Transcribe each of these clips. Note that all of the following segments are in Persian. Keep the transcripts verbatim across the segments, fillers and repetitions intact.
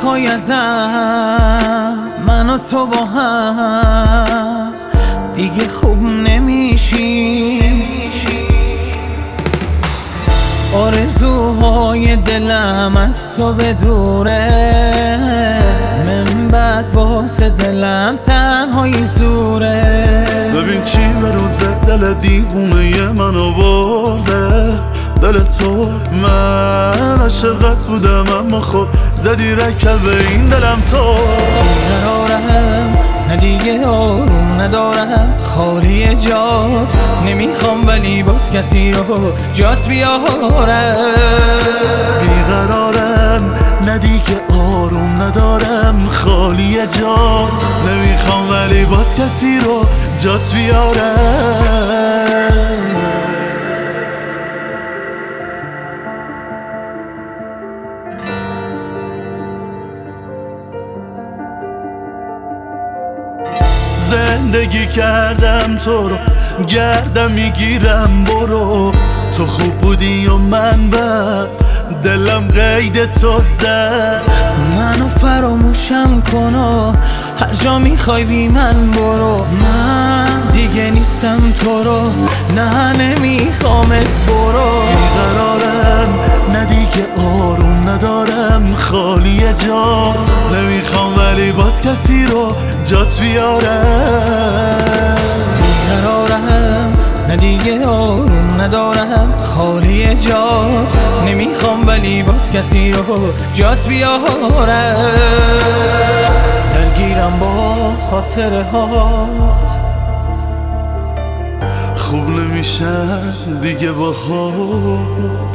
میخوای ازم من و تو با هم دیگه خوب نمیشیم. آرزوهای دلم از تو به دوره، من بعد واسه دلم تنهایی زوره. ببین چی به روز دل دیوونه من آورده، دل تو. من عاشقت بودم اما خب زدی رکب به این دلم تو. بیقرارم نه دیگه آروم ندارم، خالی جات نمیخوام ولی باز کسی رو جات بیارم. بیقرارم نه دیگه آروم ندارم، خالی جات نمیخوام ولی باز کسی رو جات بیارم. زندگی کردم تو رو گردم میگیرم، برو تو خوب بودی و من بد، دلم قید تو زد. منو فراموشم کن و هر جا میخوای بی من برو. من دیگه نیستم تو رو، نه نمیخوامت برو. بیقرارم نه دیگه آروم ندارم، خالی جات نمیخوام ولی باز کسی رو جات بیارم. بیقرارم نه دیگه آروم ندارم، خالی جات نمیخوام ولی باز کسی رو جات بیارم. درگیرم با خاطره هات، خوب نمیشن دیگه باهات.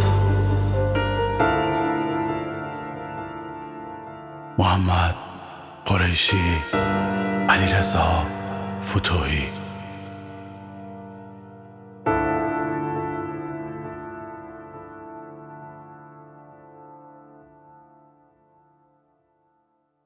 محمد قریشی، علیرضا فتوحی.